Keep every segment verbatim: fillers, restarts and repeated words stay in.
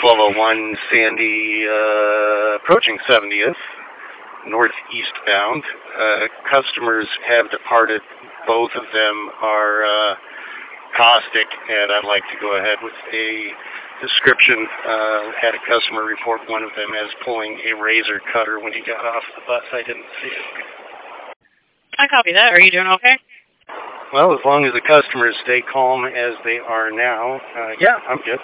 twelve oh one Sandy, uh, approaching seventieth, northeast bound. Uh, customers have departed. Both of them are uh, caustic, and I'd like to go ahead with a description. Uh, had a customer report one of them as pulling a razor cutter when he got off the bus. I didn't see it. I copy that. Are you doing okay? Well, as long as the customers stay calm as they are now, uh, yeah, I'm good.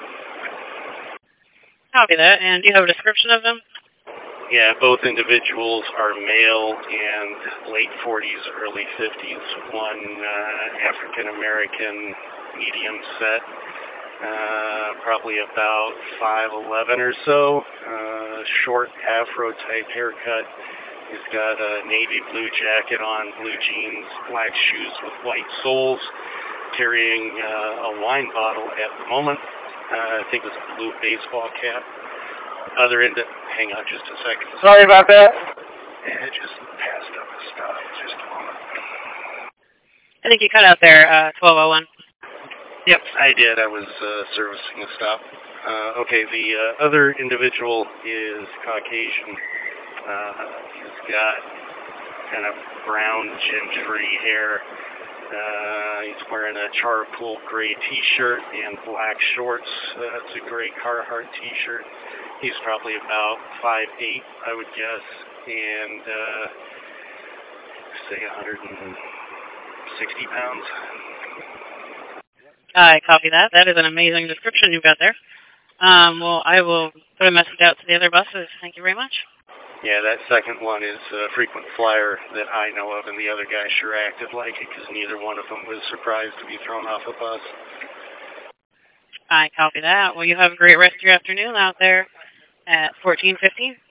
Copy that. And do you have a description of them? Yeah, both individuals are male and late forties, early fifties. One uh, African-American, medium set, uh, probably about five eleven or so, uh, short afro-type haircut. He's got a navy blue jacket on, blue jeans, black shoes with white soles, carrying uh, a wine bottle at the moment. Uh, I think it's a blue baseball cap. Other end, hang on just a second. Sorry about that. Yeah, it just passed up the stop. Just a moment. I think you cut out there, uh, twelve oh one. Yep, I did. I was uh, servicing a stop. Uh, okay, the uh, other individual is Caucasian. Uh, he's got kind of brown gentry hair. Uh, he's wearing a charcoal gray t-shirt and black shorts. Uh, it's a gray Carhartt t-shirt. He's probably about five eight, I would guess, and uh, say one hundred sixty pounds. I copy that. That is an amazing description you've got there. Um, well, I will put a message out to the other buses. Thank you very much. Yeah, that second one is a frequent flyer that I know of, and the other guy sure acted like it because neither one of them was surprised to be thrown off a bus. I copy that. Well, you have a great rest of your afternoon out there at fourteen fifteen.